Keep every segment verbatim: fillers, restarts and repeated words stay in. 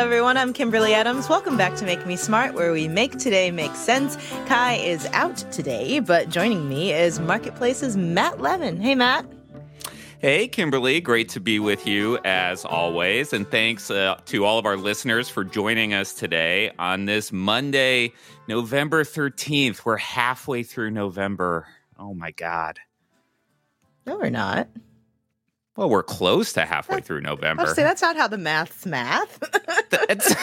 everyone. I'm Kimberly Adams. Welcome back to Make Me Smart, where we make today make sense. Kai is out today, but joining me is Marketplace's Matt Levin. Hey, Matt. Hey, Kimberly. Great to be with you as always. And thanks uh, to all of our listeners for joining us today on this Monday, November thirteenth. We're halfway through November. Oh, my God. No, we're not. Well, we're close to halfway through November. I'll say that's not how the math's math. That's,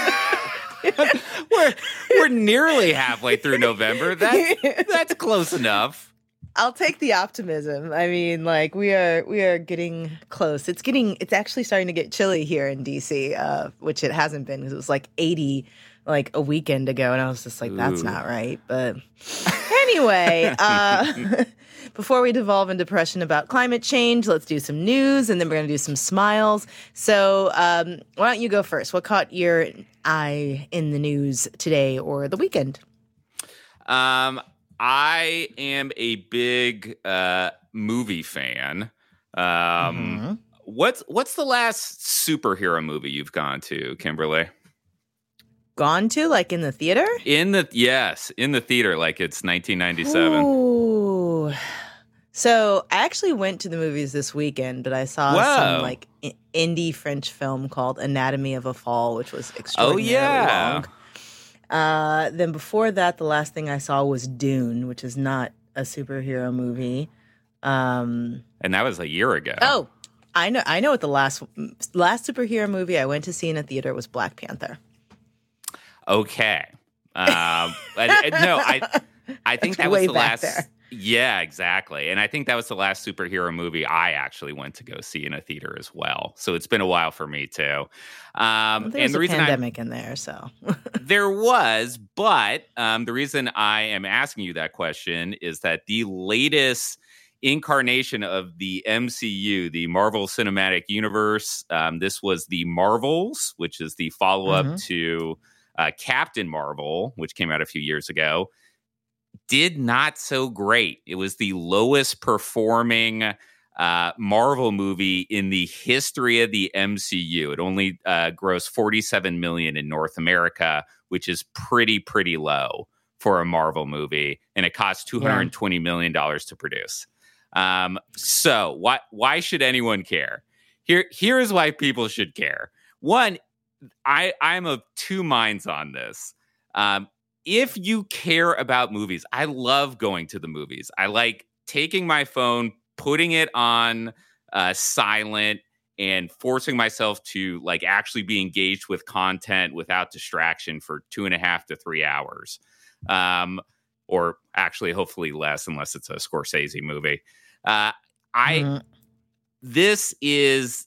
we're, we're nearly halfway through November. That's, that's close enough. I'll take the optimism. I mean, like we are we are getting close. It's getting it's actually starting to get chilly here in D C, uh, which it hasn't been because it was like eighty like a weekend ago, and I was just like, that's Ooh. Not right. But anyway, uh, before we devolve into depression about climate change, let's do some news, and then we're going to do some smiles. So um, why don't you go first? What caught your eye in the news today or the weekend? Um. I am a big uh, movie fan. Um, mm-hmm. What's what's the last superhero movie you've gone to, Kimberly? Gone to, like in the theater? In the yes, in the theater, like it's nineteen ninety-seven. Ooh. So I actually went to the movies this weekend, but I saw Whoa. some like I- indie French film called Anatomy of a Fall, which was extraordinarily oh, yeah. long. Uh, then before that, the last thing I saw was Dune, which is not a superhero movie. Um, and that was a year ago. Oh, I know. I know what the last last superhero movie I went to see in a theater was Black Panther. Okay. Um, but, no, I I think that was the last. There. Yeah, exactly. And I think that was the last superhero movie I actually went to go see in a theater as well. So it's been a while for me too. Um, well, there was and the a reason pandemic I, in there, so there was, but um, the reason I am asking you that question is that the latest incarnation of the M C U, the Marvel Cinematic Universe, um, this was the Marvels, which is the follow-up mm-hmm. to uh, Captain Marvel, which came out a few years ago. Did not so great. It was the lowest performing uh, Marvel movie in the history of the M C U. It only uh, grossed forty-seven million dollars in North America, which is pretty, pretty low for a Marvel movie. And it cost two hundred twenty yeah. million dollars to produce. Um, so why why should anyone care? Here Here is why people should care. One, I, I'm of two minds on this. Um, If you care about movies, I love going to the movies. I like taking my phone, putting it on uh, silent, and forcing myself to like actually be engaged with content without distraction for two and a half to three hours. Um, or actually, hopefully less, unless it's a Scorsese movie. Uh, I mm-hmm. This is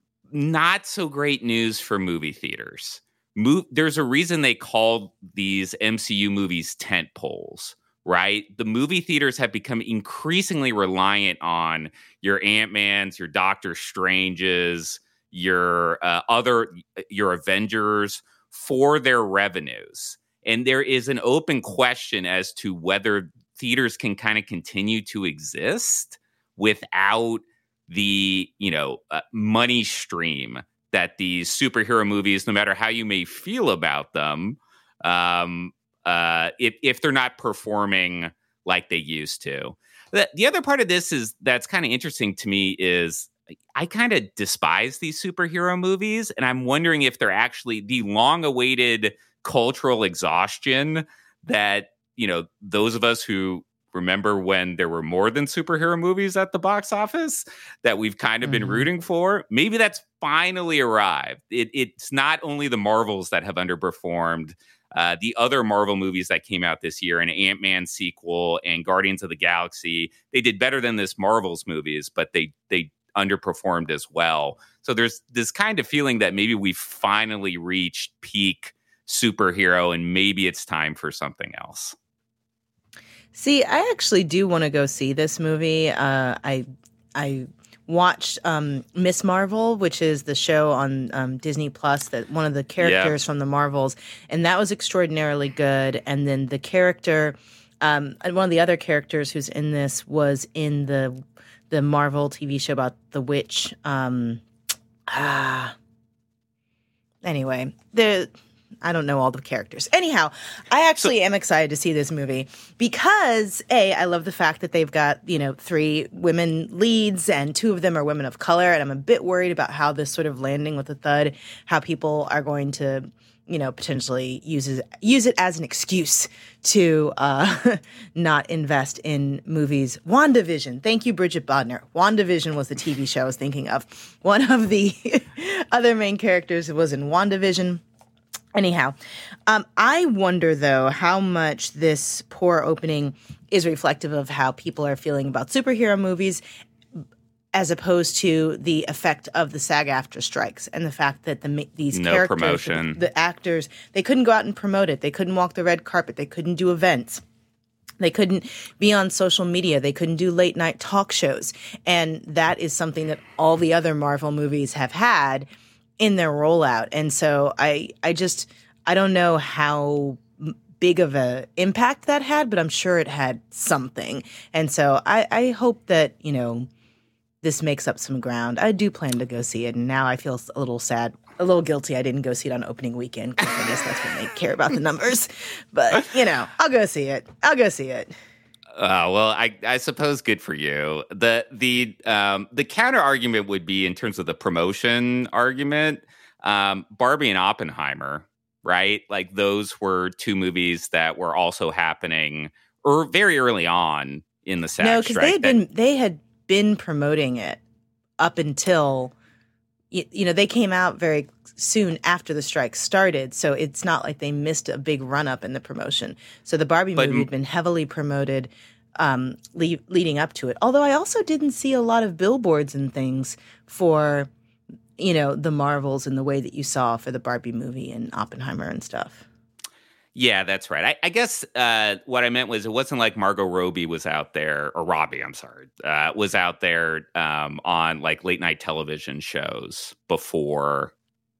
not so great news for movie theaters. Mo- There's a reason they called these M C U movies tent poles, right? The movie theaters have become increasingly reliant on your Ant-Mans, your Doctor Stranges, your uh, other, your Avengers for their revenues. And there is an open question as to whether theaters can kind of continue to exist without the, you know, uh, money stream that these superhero movies, no matter how you may feel about them, um, uh, if, if they're not performing like they used to. The, the other part of this is that's kind of interesting to me is I kind of despise these superhero movies, and I'm wondering if they're actually the long-awaited cultural exhaustion that, you know, those of us who remember when there were more than superhero movies at the box office that we've kind of been mm-hmm. rooting for. Maybe that's finally arrived. It, it's not only the Marvels that have underperformed. Uh, the other Marvel movies that came out this year, an Ant-Man sequel and Guardians of the Galaxy, they did better than this Marvel's movies, but they they underperformed as well. So there's this kind of feeling that maybe we finally reached peak superhero and maybe it's time for something else. See, I actually do want to go see this movie. Uh, I I watched um, Miss Marvel, which is the show on um, Disney Plus that one of the characters yeah. from the Marvels, and that was extraordinarily good. And then the character, um, and one of the other characters who's in this was in the the Marvel T V show about the witch. Um, ah, anyway, the I don't know all the characters. Anyhow, I actually so, am excited to see this movie because A, I love the fact that they've got, you know, three women leads and two of them are women of color. And I'm a bit worried about how this sort of landing with a thud, how people are going to, you know, potentially use it, use it as an excuse to uh, not invest in movies. WandaVision. Thank you, Bridget Bodner. WandaVision was the T V show I was thinking of. One of the other main characters was in WandaVision. Anyhow, um, I wonder, though, how much this poor opening is reflective of how people are feeling about superhero movies as opposed to the effect of the SAG-AFTRA strikes and the fact that the these no characters, promotion. The, the actors, they couldn't go out and promote it. They couldn't walk the red carpet. They couldn't do events. They couldn't be on social media. They couldn't do late night talk shows. And that is something that all the other Marvel movies have had in their rollout. And so I I just, I don't know how big of a impact that had, but I'm sure it had something. And so I, I hope that, you know, this makes up some ground. I do plan to go see it. And now I feel a little sad, a little guilty I didn't go see it on opening weekend because I guess that's when they care about the numbers. But, you know, I'll go see it. I'll go see it. Uh, well, I, I suppose good for you. The the um, the counter argument would be in terms of the promotion argument, um, Barbie and Oppenheimer, right? Like those were two movies that were also happening or very early on in the SAG No, because strike. they had that, been they had been promoting it up until you, you know they came out very soon after the strike started, so it's not like they missed a big run up in the promotion. So the Barbie but, movie had been heavily promoted um, le- leading up to it. Although I also didn't see a lot of billboards and things for, you know, the Marvels in the way that you saw for the Barbie movie and Oppenheimer and stuff. Yeah, that's right. I, I guess uh, what I meant was it wasn't like Margot Robbie was out there, or Robbie, I'm sorry, uh, was out there um, on like late night television shows before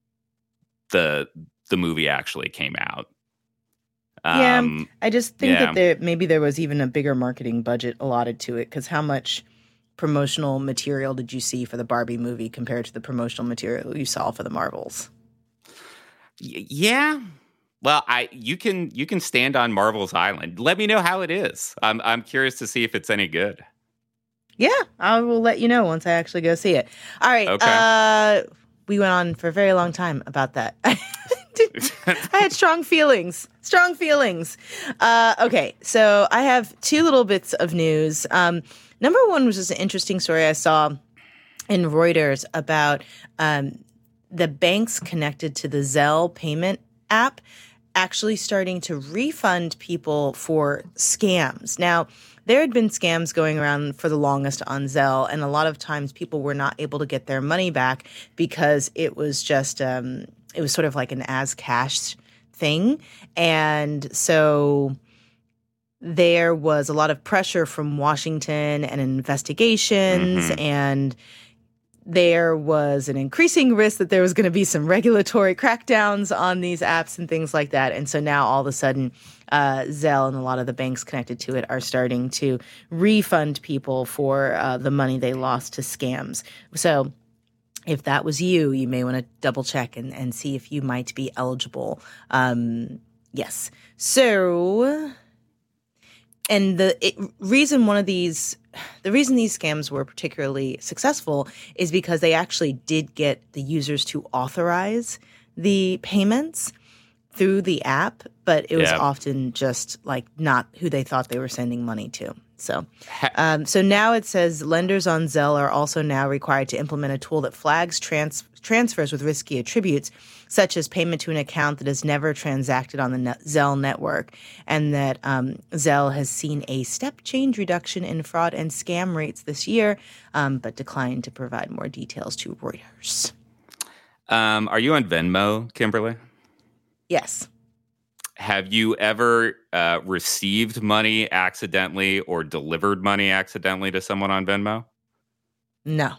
the the movie actually came out. Um, yeah, I just think yeah. that there maybe there was even a bigger marketing budget allotted to it, because how much promotional material did you see for the Barbie movie compared to the promotional material you saw for the Marvels? Y- yeah. Well, I you can you can stand on Marvel's Island. Let me know how it is. I'm I'm curious to see if it's any good. Yeah, I will let you know once I actually go see it. All right. Okay. Uh, we went on for a very long time about that. I had strong feelings. Strong feelings. Uh, okay, so I have two little bits of news. Um, number one was just an interesting story I saw in Reuters about um, the banks connected to the Zelle payment app actually starting to refund people for scams. Now, there had been scams going around for the longest on Zelle, and a lot of times people were not able to get their money back because it was just um, it was sort of like an as cash thing. And so there was a lot of pressure from Washington and investigations, mm-hmm. and there was an increasing risk that there was going to be some regulatory crackdowns on these apps and things like that. And so now all of a sudden, uh, Zelle and a lot of the banks connected to it are starting to refund people for uh, the money they lost to scams. So if that was you, you may want to double check and, and see if you might be eligible. Um, yes. So, and the it, reason one of these, the reason these scams were particularly successful is because they actually did get the users to authorize the payments through the app, but it was yeah. often just like not who they thought they were sending money to. So, um, so now it says lenders on Zelle are also now required to implement a tool that flags trans- transfers with risky attributes, such as payment to an account that is never transacted on the net- Zelle network, and that um, Zelle has seen a step change reduction in fraud and scam rates this year, um, but declined to provide more details to Reuters. Um, are you on Venmo, Kimberly? Yes. Have you ever uh, received money accidentally or delivered money accidentally to someone on Venmo? No.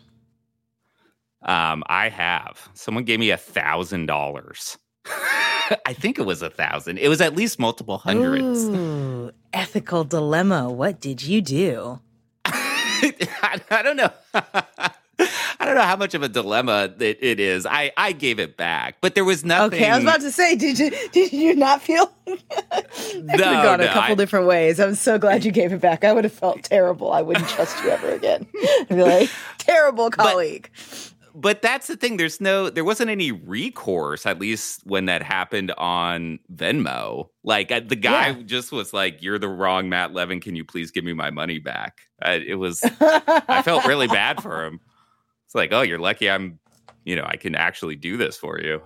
Um, I have. Someone gave me a thousand dollars. I think it was a thousand. It was at least multiple hundreds. Ooh, ethical dilemma. What did you do? I, I don't know. I don't know how much of a dilemma it, it is. I, I gave it back, but there was nothing. Okay, I was about to say, did you did you not feel? That no, could have gone no, a couple I, different ways. I'm so glad you gave it back. I would have felt terrible. I wouldn't trust you ever again. I'd be like, terrible colleague. But, but that's the thing. There's no, there wasn't any recourse, at least when that happened on Venmo. Like the guy yeah. just was like, "You're the wrong Matt Levin. Can you please give me my money back?" I, it was, I felt really bad for him. It's like, oh, you're lucky I'm, you know, I can actually do this for you.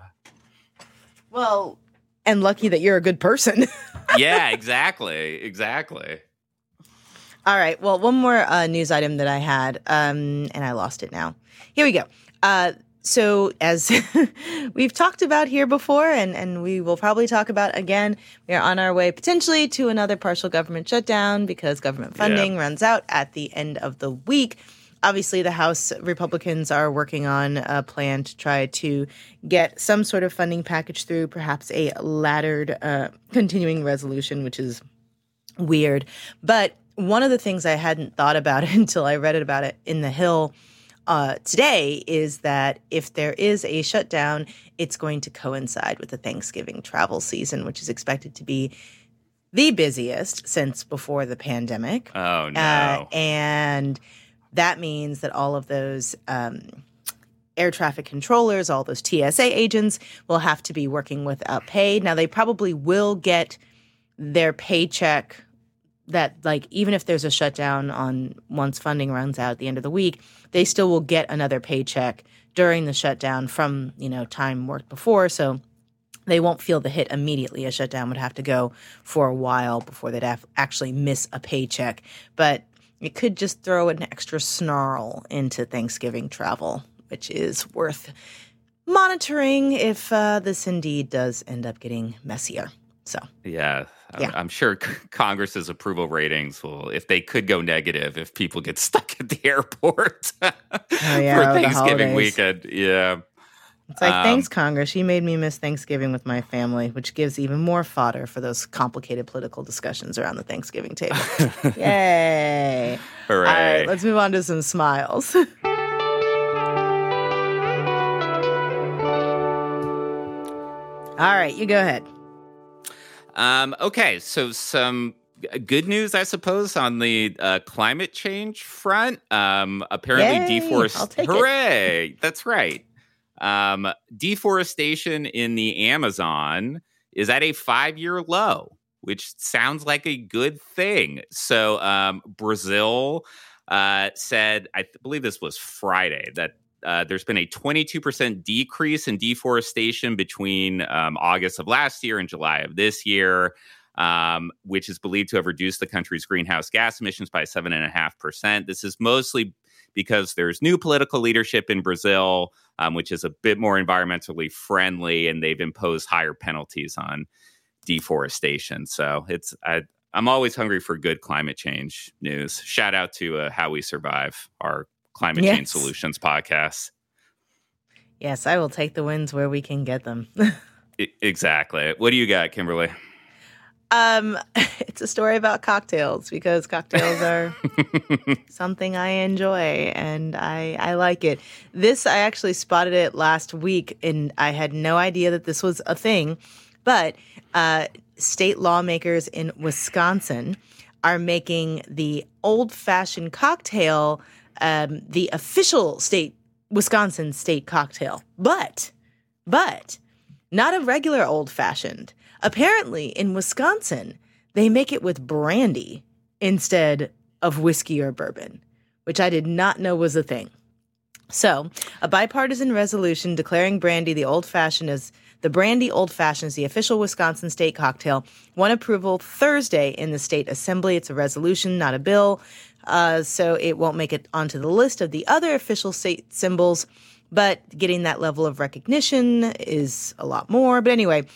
Well, and lucky that you're a good person. Yeah, exactly. Exactly. All right. Well, one more uh, news item that I had, um, and I lost it now. Here we go. Uh, so as we've talked about here before, and, and we will probably talk about again, we are on our way potentially to another partial government shutdown because government funding yeah. runs out at the end of the week. Obviously, the House Republicans are working on a plan to try to get some sort of funding package through, perhaps a laddered uh, continuing resolution, which is weird. But one of the things I hadn't thought about until I read it about it in The Hill uh, today is that if there is a shutdown, it's going to coincide with the Thanksgiving travel season, which is expected to be the busiest since before the pandemic. Oh, no. Uh, and that means that all of those um, air traffic controllers, all those T S A agents will have to be working without pay. Now, they probably will get their paycheck that, like, even if there's a shutdown on once funding runs out at the end of the week, they still will get another paycheck during the shutdown from, you know, time worked before. So they won't feel the hit immediately. A shutdown would have to go for a while before they'd have actually miss a paycheck. But it could just throw an extra snarl into Thanksgiving travel, which is worth monitoring if uh, this indeed does end up getting messier. So yeah, yeah. I'm, I'm sure Congress's approval ratings will, if they could go negative, if people get stuck at the airport oh, yeah, for Thanksgiving weekend. Yeah. It's like, um, thanks, Congress. You made me miss Thanksgiving with my family, which gives even more fodder for those complicated political discussions around the Thanksgiving table. Yay. Hooray. All right, let's move on to some smiles. All right, you go ahead. Um, okay, so some good news, I suppose, on the uh, climate change front. Um, apparently, deforestation. Hooray! It. That's right. Um, deforestation in the Amazon is at a five-year low, which sounds like a good thing. So um, Brazil uh, said, I th- believe this was Friday, that uh, there's been a twenty-two percent decrease in deforestation between um, August of last year and July of this year, um, which is believed to have reduced the country's greenhouse gas emissions by seven point five percent. This is mostly because there's new political leadership in Brazil, um, which is a bit more environmentally friendly, and they've imposed higher penalties on deforestation. So it's I, I'm always hungry for good climate change news. Shout out to uh, How We Survive, our climate yes. change solutions podcast. Yes, I will take the wins where we can get them. I- exactly. What do you got, Kimberly? Um, it's a story about cocktails because cocktails are something I enjoy and I, I like it. This, I actually spotted it last week and I had no idea that this was a thing, but uh, state lawmakers in Wisconsin are making the old-fashioned cocktail um, the official state, Wisconsin state cocktail, but, but not a regular old-fashioned. Apparently, in Wisconsin, they make it with brandy instead of whiskey or bourbon, which I did not know was a thing. So, a bipartisan resolution declaring brandy the old-fashioned as the brandy old-fashioned is the official Wisconsin state cocktail won approval Thursday in the state assembly. It's a resolution, not a bill, uh, so it won't make it onto the list of the other official state symbols, but getting that level of recognition is a lot more. But anyway,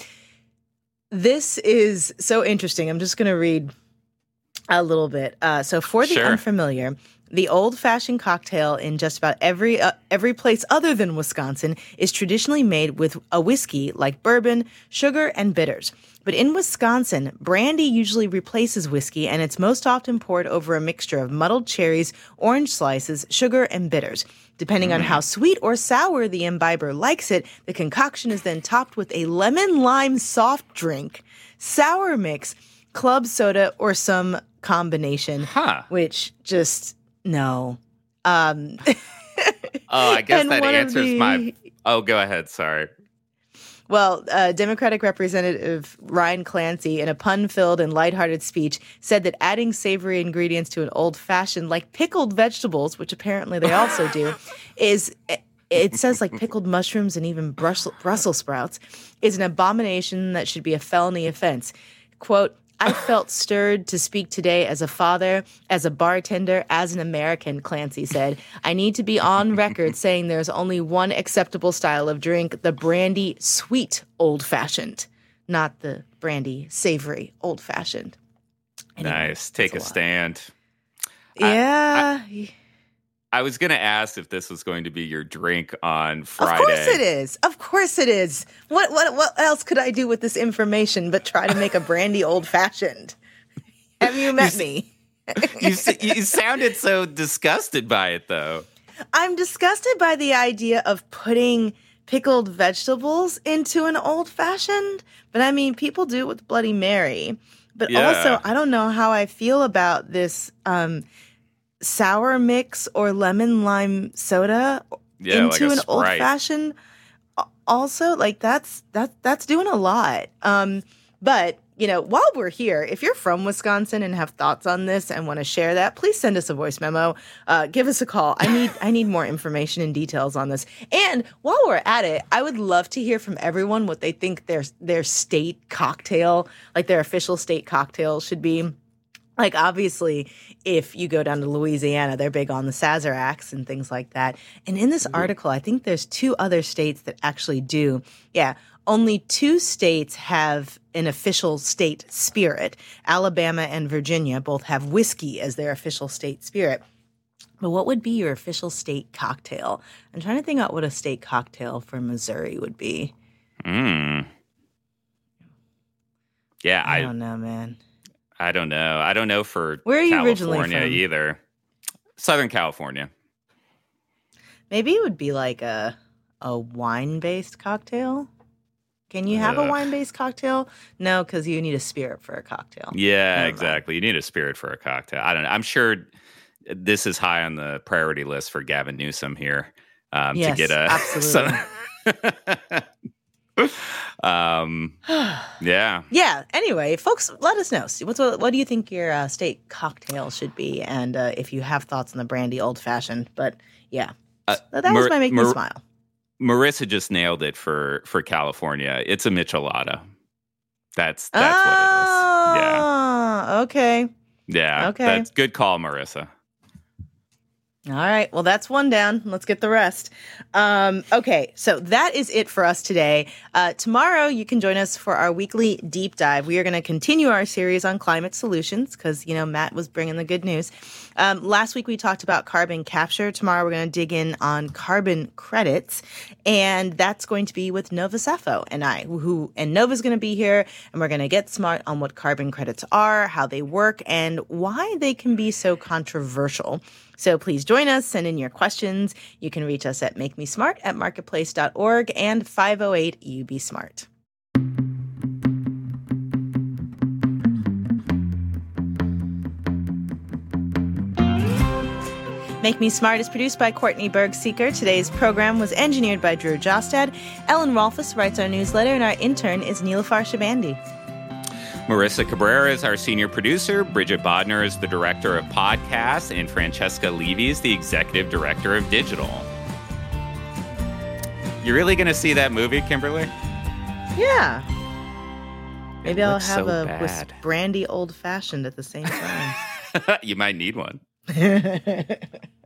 this is so interesting. I'm just going to read a little bit. Uh, so for the sure. unfamiliar, The old-fashioned cocktail in just about every uh, every place other than Wisconsin is traditionally made with a whiskey like bourbon, sugar, and bitters. But in Wisconsin, brandy usually replaces whiskey, and it's most often poured over a mixture of muddled cherries, orange slices, sugar, and bitters. Depending mm. on how sweet or sour the imbiber likes it, the concoction is then topped with a lemon-lime soft drink, sour mix, club soda, or some combination, huh. which just... No. Um, oh, I guess that answers the, my... Oh, go ahead. Sorry. Well, uh, Democratic Representative Ryan Clancy, in a pun-filled and lighthearted speech, said that adding savory ingredients to an old-fashioned, like pickled vegetables, which apparently they also do, is... It says like pickled mushrooms and even Brussels, Brussels sprouts, is an abomination that should be a felony offense. Quote, I felt stirred to speak today as a father, as a bartender, as an American, Clancy said. I need to be on record saying there's only one acceptable style of drink, the brandy sweet old-fashioned, not the brandy savory old-fashioned. Anyway, nice. Take a, a stand. Yeah. I, I, I was going to ask if this was going to be your drink on Friday. Of course it is. Of course it is. What what what else could I do with this information but try to make a brandy old-fashioned? Have you met you, me? you, you sounded so disgusted by it, though. I'm disgusted by the idea of putting pickled vegetables into an old-fashioned. But, I mean, people do it with Bloody Mary. But yeah. also, I don't know how I feel about this um sour mix or lemon lime soda yeah, into like an old fashioned. Also, like that's that's that's doing a lot. Um, but you know, while we're here, if you're from Wisconsin and have thoughts on this and want to share that, please send us a voice memo. Uh, give us a call. I need I need more information and details on this. And while we're at it, I would love to hear from everyone what they think their their state cocktail, like their official state cocktail, should be. Like, obviously, if you go down to Louisiana, they're big on the Sazeracs and things like that. And in this article, I think there's two other states that actually do. Yeah, only two states have an official state spirit. Alabama and Virginia both have whiskey as their official state spirit. But what would be your official state cocktail? I'm trying to think out what a state cocktail for Missouri would be. Hmm. Yeah, I I don't know, man. I don't know. I don't know for Where are you California originally from? Either. Southern California. Maybe it would be like a a wine-based cocktail. Can you have Ugh. a wine-based cocktail? No, because you need a spirit for a cocktail. Yeah, exactly. You need a spirit for a cocktail. I don't know. I'm sure this is high on the priority list for Gavin Newsom here um, yes, to get a absolutely. Some, um, yeah. Yeah. Anyway, folks, let us know. What's, what, what do you think your uh, state cocktail should be? And uh, if you have thoughts on the brandy old fashioned. But yeah, uh, that Mar- was my make Mar- me smile. Marissa just nailed it for, for California. It's a Michelada. That's that's oh, what it is. Yeah. Okay. Yeah. Okay. That's good call, Marissa. All right. Well, that's one down. Let's get the rest. Um, okay. So that is it for us today. Uh, tomorrow, you can join us for our weekly deep dive. We are going to continue our series on climate solutions because, you know, Matt was bringing the good news. Um, last week, we talked about carbon capture. Tomorrow, we're going to dig in on carbon credits. And that's going to be with Nova Safo and I, who, and Nova's going to be here. And we're going to get smart on what carbon credits are, how they work, and why they can be so controversial. So please join us, send in your questions. You can reach us at make me smart at marketplace dot org and five oh eight U B smart. Make Me Smart is produced by Courtney Berg-Seeker. Today's program was engineered by Drew Jostad. Ellen Rolfus writes our newsletter, and our intern is Nilafar Shabandi. Marissa Cabrera is our senior producer. Bridget Bodner is the director of podcasts. And Francesca Levy is the executive director of digital. You really going to see that movie, Kimberly? Yeah. Maybe It I'll looks have so a bad. with brandy old-fashioned at the same time. You might need one.